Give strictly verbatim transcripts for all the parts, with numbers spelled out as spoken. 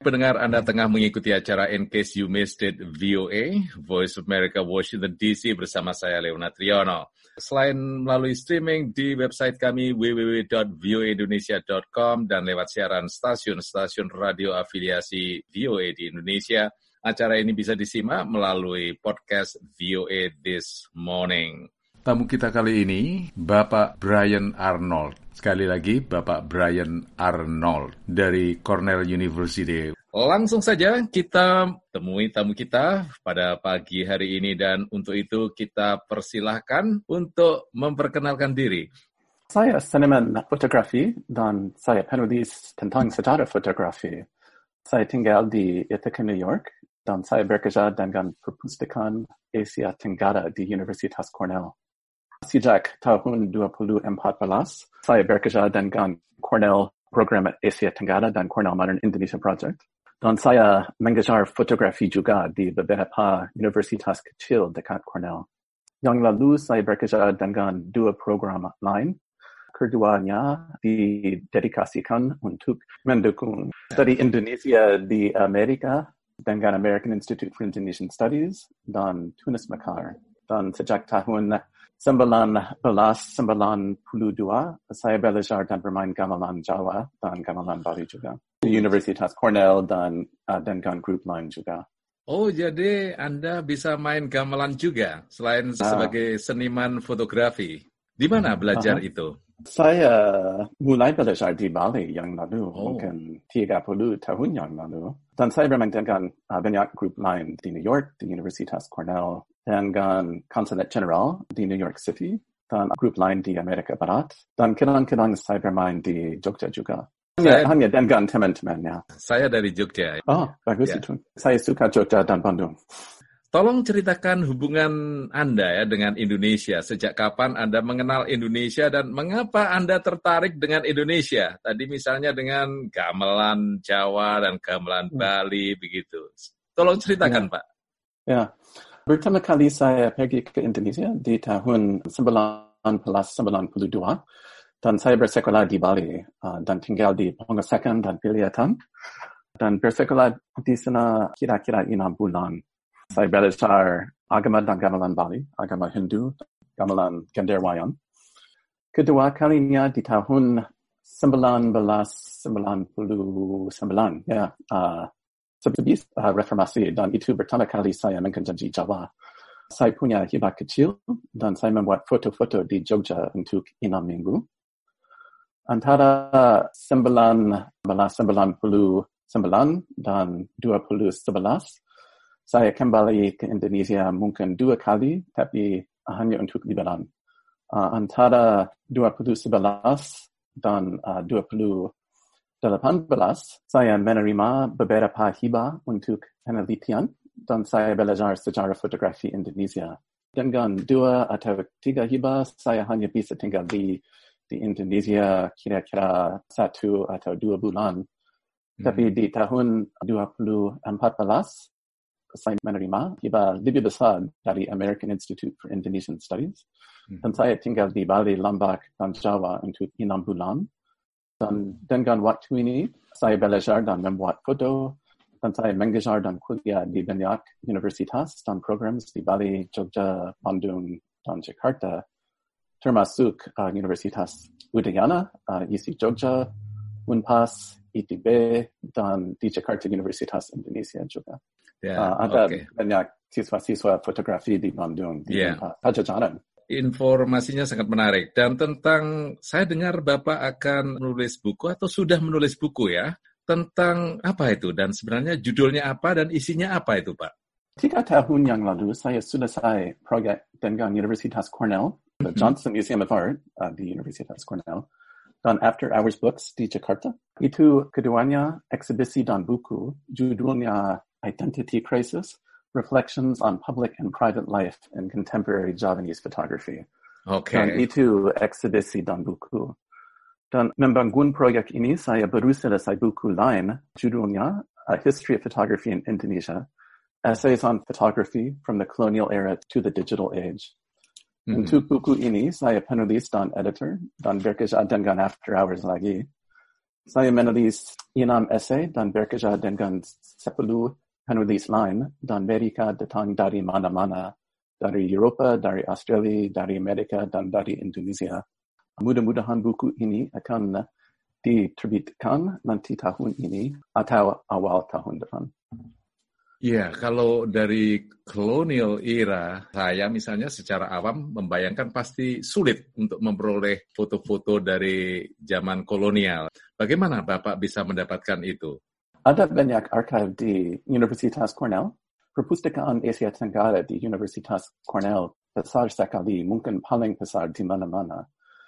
pendengar, Anda tengah mengikuti acara In Case You Missed It V O A, Voice of America, Washington D C, bersama saya, Leonard Triono. Selain melalui streaming di website kami w w w dot v o a indonesia dot com dan lewat siaran stasiun-stasiun radio afiliasi V O A di Indonesia, acara ini bisa disimak melalui podcast V O A This Morning. Tamu kita kali ini, Bapak Brian Arnold. Sekali lagi, Bapak Brian Arnold dari Cornell University. Langsung saja kita temui tamu kita pada pagi hari ini dan untuk itu kita persilahkan untuk memperkenalkan diri. Saya seniman fotografi dan saya penulis tentang sejarah fotografi. Saya tinggal di Ithaca, New York dan saya bekerja dengan perpustakaan Asia Tenggara di Universitas Cornell. Sejak tahun dua ribu empat belas, saya bekerja dengan Cornell Program Asia Tenggara dan Cornell Modern Indonesia Project. Dan saya mengajar fotografi juga di beberapa universitas kecil dekat Cornell. Yang lalu saya bekerja dengan dua program lain. Keduanya didedikasikan untuk mendukung studi Indonesia di Amerika dengan American Institute for Indonesian Studies dan Tunis Mekar. Dan sejak tahun sembilan belas sembilan puluh dua, saya belajar dan bermain gamelan Jawa dan gamelan Bali juga. Di Universitas Cornell dan uh, dengan grup lain juga. Oh, jadi Anda bisa main gamelan juga, selain uh, sebagai seniman fotografi. Di mana belajar uh-huh. itu? Saya mulai belajar di Bali yang lalu, oh. mungkin tiga puluh tahun yang lalu. Dan saya bermain dengan uh, banyak grup lain di New York, di Universitas Cornell, dengan Konsulat General di New York City, dan grup lain di Amerika Barat. Dan kadang-kadang saya bermain di Jogja juga. Hanya, saya, hanya dengan teman-temannya. Saya dari Jogja. Oh, bagus ya. Itu. Saya suka Jogja dan Bandung. Tolong ceritakan hubungan Anda ya dengan Indonesia. Sejak kapan Anda mengenal Indonesia dan mengapa Anda tertarik dengan Indonesia? Tadi misalnya dengan gamelan Jawa dan gamelan hmm. Bali begitu. Tolong ceritakan, ya. Pak. Ya. Pertama kali saya pergi ke Indonesia di tahun sembilan belas sembilan puluh dua dan saya bersekolah di Bali uh, dan tinggal di Pengasakan dan Piliatan dan bersekolah di sana kira-kira enam bulan. Saya belajar agama dan gamelan Bali, agama Hindu, gamelan Genderwayan. Kedua kalinya di tahun sembilan belas sembilan puluh sembilan, ya, uh, sebelum uh, reformasi, dan itu pertama kali saya mengkaji Jawa. Saya punya hibah kecil dan saya membuat foto-foto di Jogja untuk enam minggu. Antara sembilan belas sembilan puluh sembilan dan dua ribu sebelas, saya kembali ke Indonesia mungkin dua kali, tapi hanya untuk liburan. Uh, antara dua ribu sebelas dan uh, dua ribu delapan belas, saya menerima beberapa hibah untuk penelitian dan saya belajar sejarah fotografi Indonesia. Dengan dua atau tiga hibah, saya hanya bisa tinggal di, di Indonesia kira-kira satu atau dua bulan. Hmm. Tapi di tahun dua ribu empat belas, saya menerima hibah lebih besar dari American Institute for Indonesian Studies. Hmm. Dan saya tinggal di Bali, Lombok, dan Jawa untuk enam bulan. Dan dengan waktu ini, saya belajar dan membuat foto, dan saya mengajar dan kuliah di banyak universitas dan program di Bali, Jogja, Bandung, dan Jakarta, termasuk uh, Universitas Udayana, uh, I S I Jogja, Unpas, I T B, dan di Jakarta Universitas Indonesia juga. Yeah, uh, ada okay. banyak siswa-siswa fotografi di Bandung, di yeah. Pajajaran. Informasinya sangat menarik. Dan tentang, saya dengar Bapak akan menulis buku atau sudah menulis buku ya, tentang apa itu? Dan sebenarnya judulnya apa dan isinya apa itu, Pak? Tiga tahun yang lalu, saya selesai proyek dengan Universitas Cornell, the mm-hmm. Johnson Museum of Art uh, di Universitas Cornell, dan After Hours Books di Jakarta. Itu keduanya eksibisi dan buku, judulnya Identity Crisis, Reflections on Public and Private Life in Contemporary Javanese Photography. Okay. Dan itu eksibisi dan buku. Dan membangun proyek ini, saya baru selesai buku lain, judulnya A History of Photography in Indonesia, Essays on Photography from the Colonial Era to the Digital Age. Mm-hmm. Untuk buku ini, saya penulis dan editor, dan bekerja dengan After Hours lagi. Saya menulis enam esai dan bekerja dengan sepuluh penulis lain dan mereka datang dari mana-mana, dari Eropa, dari Australia, dari Amerika, dan dari Indonesia. Mudah-mudahan buku ini akan diterbitkan nanti tahun ini atau awal tahun depan. Ya, kalau dari colonial era, saya misalnya secara awam membayangkan pasti sulit untuk memperoleh foto-foto dari zaman kolonial. Bagaimana Bapak bisa mendapatkan itu? Ada banyak archive di Universitas Cornell. Perpustakaan Asia Tenggara di Universitas Cornell besar sekali, mungkin paling besar di mana-mana.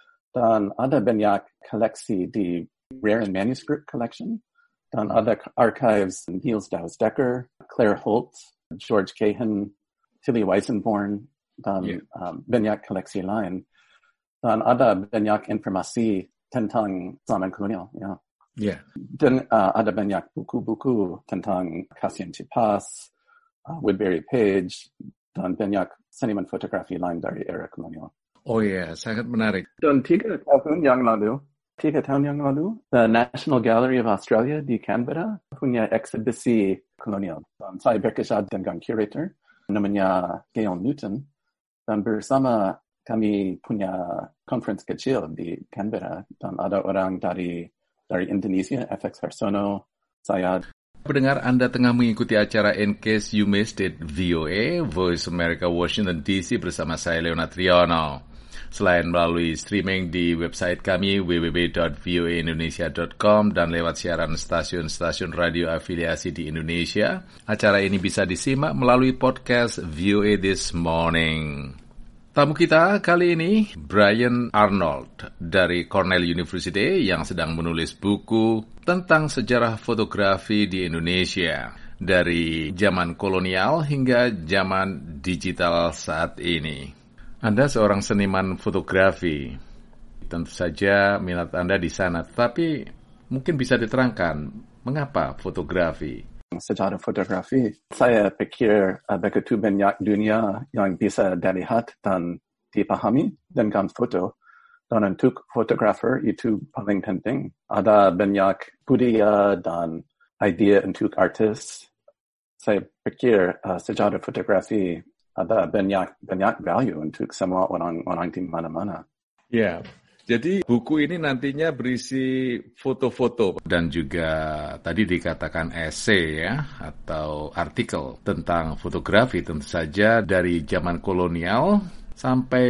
Dan ada banyak koleksi di Rare and Manuscript Collection. Dan ada archives Niels Douws-Dekker, Claire Holt, George Cahan, Tilly Weisenborn, dan yeah. um, banyak koleksi lain. Dan ada banyak informasi tentang zaman kolonial. Ya. Yeah. Dan uh, ada banyak buku-buku tentang Cassian Chipas, uh, Woodbury Page, dan banyak seniman fotografi lain dari era kolonial. Oh ya, yeah. Sangat menarik. Dan tiga tahun yang lalu, Tiga tahun yang lalu, the National Gallery of Australia di Canberra punya eksibisi kolonial. Dan saya bekerja dengan curator, namanya Gail Newton. Dan bersama kami punya conference kecil di Canberra. Dan ada orang dari dari Indonesia, F X Harsono, saya. Pendengar, Anda tengah mengikuti acara In Case You Missed It V O A, Voice America Washington D C bersama saya Leonard Triono. Selain melalui streaming di website kami w w w dot v o a indonesia dot com dan lewat siaran stasiun-stasiun radio afiliasi di Indonesia, acara ini bisa disimak melalui podcast V O A This Morning. Tamu kita kali ini, Brian Arnold dari Cornell University yang sedang menulis buku tentang sejarah fotografi di Indonesia, dari zaman kolonial hingga zaman digital saat ini. Anda seorang seniman fotografi. Tentu saja minat Anda di sana, tetapi mungkin bisa diterangkan mengapa fotografi? Sejarah fotografi, saya pikir uh, begitu banyak dunia yang bisa dilihat dan dipahami dengan foto. Dan untuk fotografer itu paling penting. Ada banyak budaya dan ide untuk artis. Saya pikir uh, sejarah fotografi ada banyak banyak value untuk semua orang-orang di mana-mana. Ya, jadi buku ini nantinya berisi foto-foto dan juga tadi dikatakan esai ya atau artikel tentang fotografi, tentu saja dari zaman kolonial sampai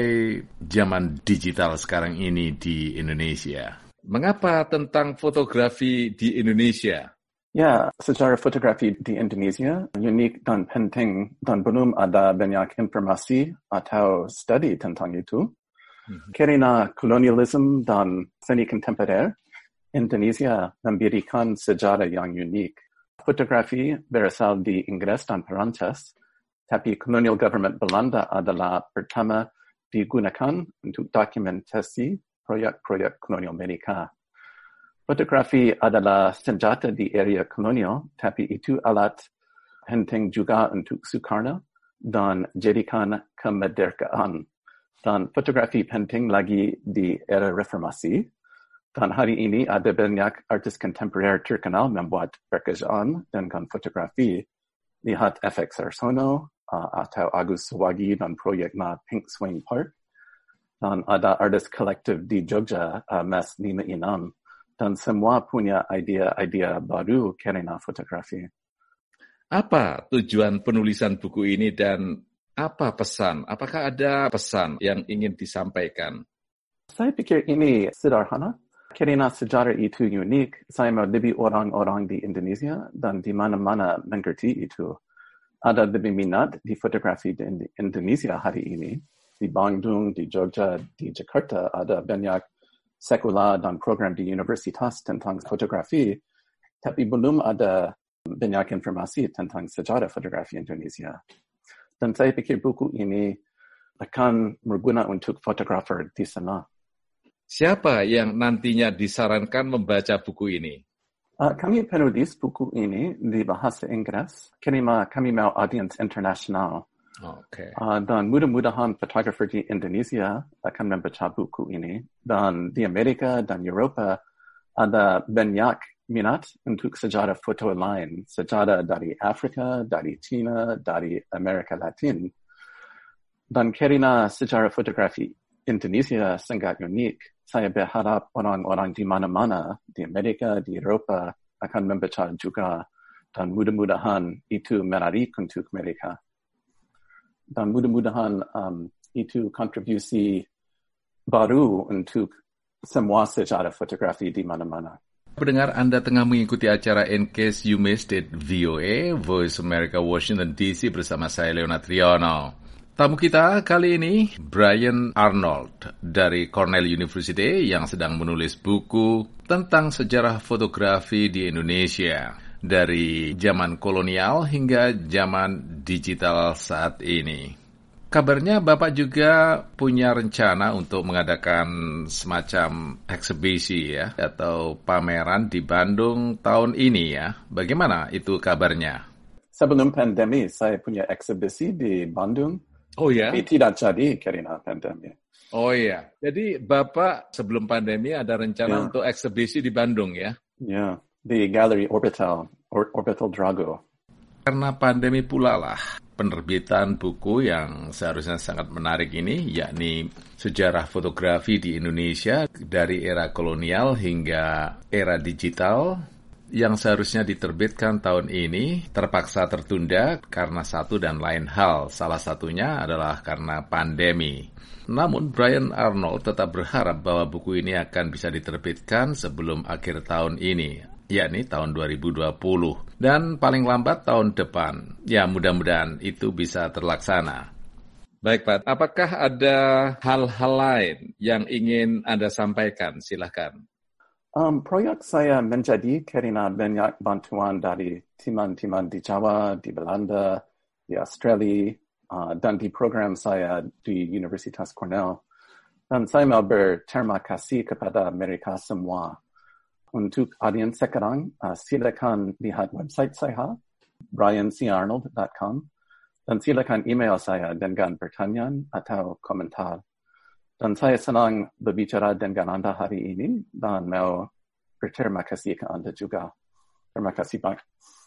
zaman digital sekarang ini di Indonesia. Mengapa tentang fotografi di Indonesia? Ya, sejarah fotografi di Indonesia unik dan penting dan belum ada banyak informasi atau studi tentang itu. Mm-hmm. Karena kolonialisme dan seni kontemporer, Indonesia memberikan sejarah yang unik. Fotografi berasal di Inggris dan Perancis, tapi colonial government Belanda adalah pertama digunakan untuk dokumentasi proyek-proyek kolonial mereka. Fotografi adalah senjata di area kolonial, tapi itu alat penting juga untuk Soekarno dan jadikan kemerdekaan. Dan fotografi penting lagi di era reformasi. Dan hari ini ada banyak artis kontemporer terkenal membuat pekerjaan dengan fotografi. Lihat F X Harsono uh, atau Agus Suwagi dan proyeknya Pink Swing Park. Dan ada artis kolektif di Jogja, uh, Mas lima enam. Dan semua punya idea-idea baru karena fotografi. Apa tujuan penulisan buku ini dan apa pesan? Apakah ada pesan yang ingin disampaikan? Saya pikir ini sederhana. Karena sejarah itu unik, saya mau lebih orang-orang di Indonesia dan di mana-mana mengerti itu. Ada lebih minat di fotografi di Indonesia hari ini. Di Bandung, di Jogja, di Jakarta ada banyak sekolah dan program di universitas tentang fotografi, tapi belum ada banyak informasi tentang sejarah fotografi Indonesia. Dan saya pikir buku ini akan berguna untuk fotografer di sana. Siapa yang nantinya disarankan membaca buku ini? Uh, kami penulis buku ini di bahasa Inggris, karena kami mau audiens internasional. Okay. Uh, dan mudah-mudahan fotografer di Indonesia akan membaca buku ini. Dan di Amerika dan Eropa ada banyak minat untuk sejarah foto lain, sejarah dari Afrika, dari China, dari Amerika Latin. Dan karena sejarah fotografi Indonesia sangat unik, saya berharap orang-orang di mana-mana, di Amerika, di Eropa, akan membaca juga, dan mudah-mudahan itu menarik untuk mereka. Dan mudah-mudahan um, itu kontribusi baru untuk semua sejarah fotografi di mana-mana. Pendengar, Anda tengah mengikuti acara In Case You Missed It V O A, Voice America Washington D C bersama saya Leonard Triono. Tamu kita kali ini Brian Arnold dari Cornell University yang sedang menulis buku tentang sejarah fotografi di Indonesia dari zaman kolonial hingga zaman digital saat ini. Kabarnya Bapak juga punya rencana untuk mengadakan semacam eksibisi ya atau pameran di Bandung tahun ini ya. Bagaimana itu kabarnya? Sebelum pandemi saya punya eksibisi di Bandung. Oh ya? Tapi tidak jadi karena pandemi. Oh iya. Jadi Bapak sebelum pandemi ada rencana ya. Untuk eksibisi di Bandung ya? Ya, di Galeri Orbital, Or- Orbital Drago. Karena pandemi pula lah penerbitan buku yang seharusnya sangat menarik ini, yakni Sejarah Fotografi di Indonesia dari era kolonial hingga era digital, yang seharusnya diterbitkan tahun ini terpaksa tertunda karena satu dan lain hal. Salah satunya adalah karena pandemi. Namun Brian Arnold tetap berharap bahwa buku ini akan bisa diterbitkan sebelum akhir tahun ini, yakni tahun dua ribu dua puluh. Dan paling lambat tahun depan. Ya, mudah-mudahan itu bisa terlaksana. Baik, Pak. Apakah ada hal-hal lain yang ingin Anda sampaikan? Silakan. Um, proyek saya menjadi karena banyak bantuan dari teman-teman di Jawa, di Belanda, di Australia, uh, dan di program saya di Universitas Cornell. Dan saya mau berterima kasih kepada mereka semua. Untuk audiens sekarang, uh, silakan lihat website saya, brian c arnold dot com, dan silakan email saya dengan pertanyaan atau komentar. Dan saya senang berbicara dengan Anda hari ini dan mau berterima kasih ke Anda juga. Terima kasih, Pak.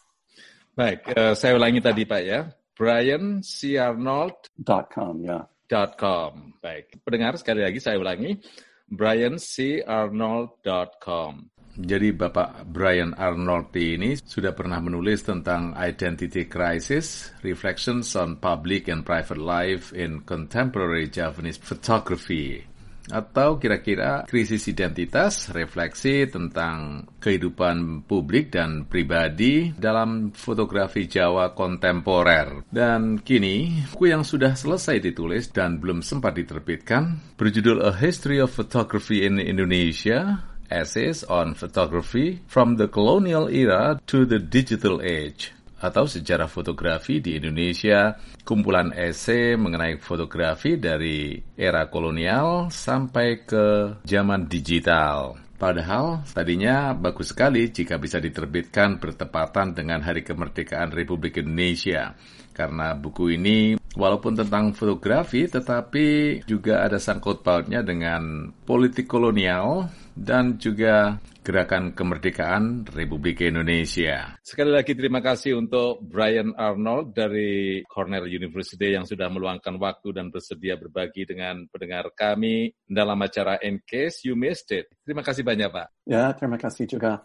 Baik, uh, saya ulangi tadi, Pak ya. brian c arnold dot com, ya. .com. Baik, pendengar sekali lagi saya ulangi, brian c arnold dot com. Jadi Bapak Brian Arnold ini sudah pernah menulis tentang Identity Crisis, Reflections on Public and Private Life in Contemporary Japanese Photography. Atau kira-kira krisis identitas, refleksi tentang kehidupan publik dan pribadi dalam fotografi Jawa kontemporer. Dan kini, buku yang sudah selesai ditulis dan belum sempat diterbitkan, berjudul A History of Photography in Indonesia, Essays on Photography from the Colonial Era to the Digital Age, atau Sejarah Fotografi di Indonesia, kumpulan esai mengenai fotografi dari era kolonial sampai ke zaman digital. Padahal tadinya bagus sekali jika bisa diterbitkan bertepatan dengan Hari Kemerdekaan Republik Indonesia. Karena buku ini walaupun tentang fotografi tetapi juga ada sangkut pautnya dengan politik kolonial dan juga gerakan kemerdekaan Republik Indonesia. Sekali lagi terima kasih untuk Brian Arnold dari Cornell University yang sudah meluangkan waktu dan bersedia berbagi dengan pendengar kami dalam acara In Case You Missed It. Terima kasih banyak, Pak. Ya, terima kasih juga.